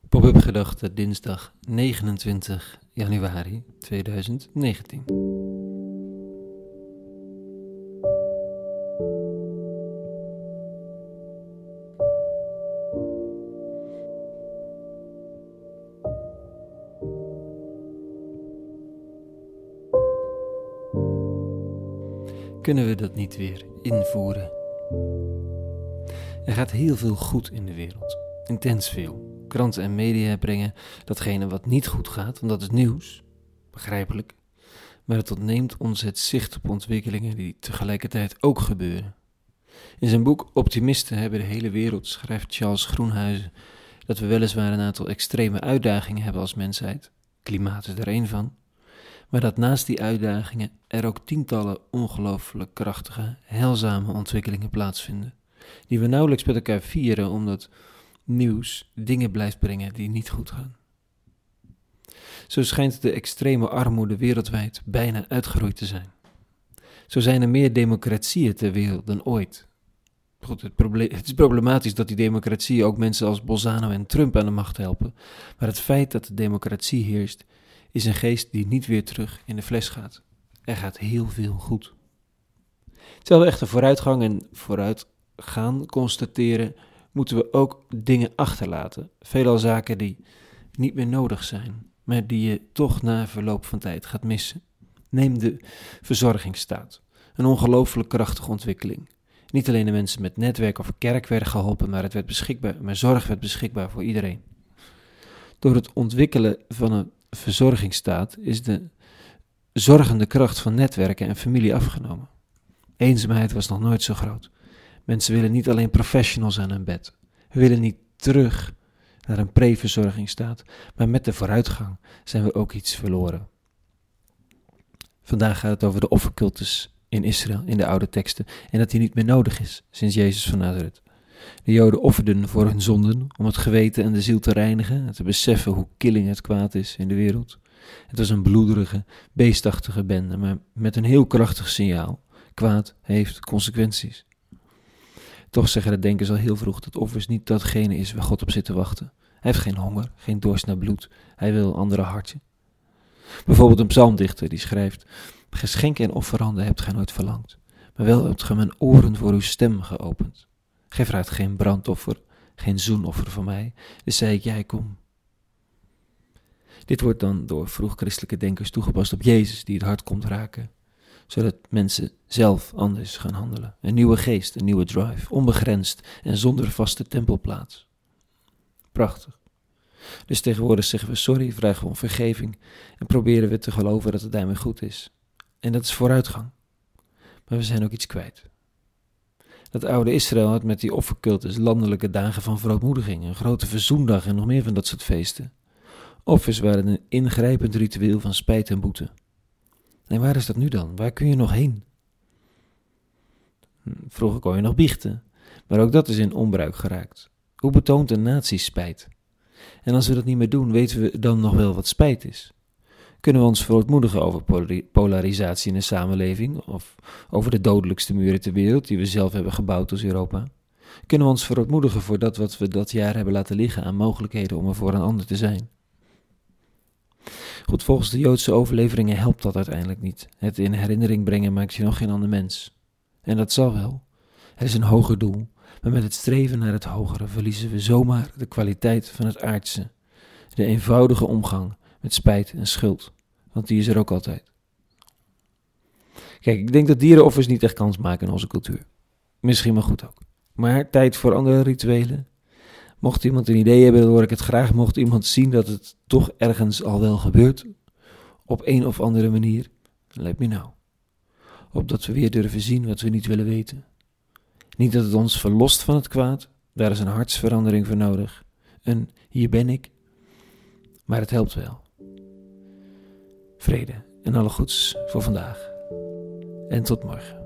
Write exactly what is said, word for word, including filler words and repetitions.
Pop-up gedachten dinsdag negenentwintig januari tweeduizend negentien. Kunnen we dat niet weer invoeren? Er gaat heel veel goed in de wereld, intens veel. Kranten en media brengen datgene wat niet goed gaat, want dat is nieuws, begrijpelijk. Maar het ontneemt ons het zicht op ontwikkelingen die tegelijkertijd ook gebeuren. In zijn boek Optimisten hebben de hele wereld schrijft Charles Groenhuizen dat we weliswaar een aantal extreme uitdagingen hebben als mensheid, klimaat is er één van, maar dat naast die uitdagingen er ook tientallen ongelooflijk krachtige, heilzame ontwikkelingen plaatsvinden, die we nauwelijks met elkaar vieren omdat nieuws dingen blijft brengen die niet goed gaan. Zo schijnt de extreme armoede wereldwijd bijna uitgeroeid te zijn. Zo zijn er meer democratieën ter wereld dan ooit. Goed, het, probleem, het is problematisch dat die democratieën ook mensen als Bolsonaro en Trump aan de macht helpen, maar het feit dat de democratie heerst, is een geest die niet weer terug in de fles gaat. Er gaat heel veel goed. Terwijl we echter vooruitgang en vooruitgaan constateren, moeten we ook dingen achterlaten. Veelal zaken die niet meer nodig zijn, maar die je toch na verloop van tijd gaat missen. Neem de verzorgingsstaat. Een ongelooflijk krachtige ontwikkeling. Niet alleen de mensen met netwerk of kerk werden geholpen, maar het werd beschikbaar, maar zorg werd beschikbaar voor iedereen. Door het ontwikkelen van een verzorgingsstaat is de zorgende kracht van netwerken en familie afgenomen. Eenzaamheid was nog nooit zo groot. Mensen willen niet alleen professionals aan hun bed. We willen niet terug naar een pre-verzorgingsstaat, maar met de vooruitgang zijn we ook iets verloren. Vandaag gaat het over de offercultus in Israël, in de oude teksten, en dat die niet meer nodig is sinds Jezus van Nazareth. De Joden offerden voor hun zonden om het geweten en de ziel te reinigen en te beseffen hoe killing het kwaad is in de wereld. Het was een bloederige, beestachtige bende, maar met een heel krachtig signaal. Kwaad heeft consequenties. Toch zeggen de denkers al heel vroeg dat offers niet datgene is waar God op zit te wachten. Hij heeft geen honger, geen dorst naar bloed. Hij wil andere harten. Bijvoorbeeld een psalmdichter die schrijft: geschenken en offeranden hebt gij nooit verlangd, maar wel hebt gij mijn oren voor uw stem geopend. Gij vraagt geen brandoffer, geen zoenoffer van mij, dus zei ik, jij kom. Dit wordt dan door vroeg-christelijke denkers toegepast op Jezus, die het hart komt raken, zodat mensen zelf anders gaan handelen. Een nieuwe geest, een nieuwe drive, onbegrensd en zonder vaste tempelplaats. Prachtig. Dus tegenwoordig zeggen we sorry, vragen we om vergeving en proberen we te geloven dat het daarmee goed is. En dat is vooruitgang. Maar we zijn ook iets kwijt. Dat oude Israël had met die offercultus landelijke dagen van verootmoediging, een grote verzoendag en nog meer van dat soort feesten. Offers waren een ingrijpend ritueel van spijt en boete. En waar is dat nu dan? Waar kun je nog heen? Vroeger kon je nog biechten, maar ook dat is in onbruik geraakt. Hoe betoont een natie spijt? En als we dat niet meer doen, weten we dan nog wel wat spijt is? Kunnen we ons verootmoedigen over polarisatie in de samenleving of over de dodelijkste muren ter wereld die we zelf hebben gebouwd als Europa? Kunnen we ons verootmoedigen voor dat wat we dat jaar hebben laten liggen aan mogelijkheden om er voor een ander te zijn? Goed, volgens de Joodse overleveringen helpt dat uiteindelijk niet. Het in herinnering brengen maakt je nog geen ander mens. En dat zal wel. Er is een hoger doel, maar met het streven naar het hogere verliezen we zomaar de kwaliteit van het aardse. De eenvoudige omgang met spijt en schuld, want die is er ook altijd. Kijk, ik denk dat dierenoffers niet echt kans maken in onze cultuur. Misschien maar goed ook. Maar tijd voor andere rituelen. Mocht iemand een idee hebben, dan hoor ik het graag. Mocht iemand zien dat het toch ergens al wel gebeurt, op een of andere manier, let me know. Opdat we weer durven zien wat we niet willen weten. Niet dat het ons verlost van het kwaad, daar is een hartsverandering voor nodig. Een hier ben ik, maar het helpt wel. Vrede en alle goeds voor vandaag. En tot morgen.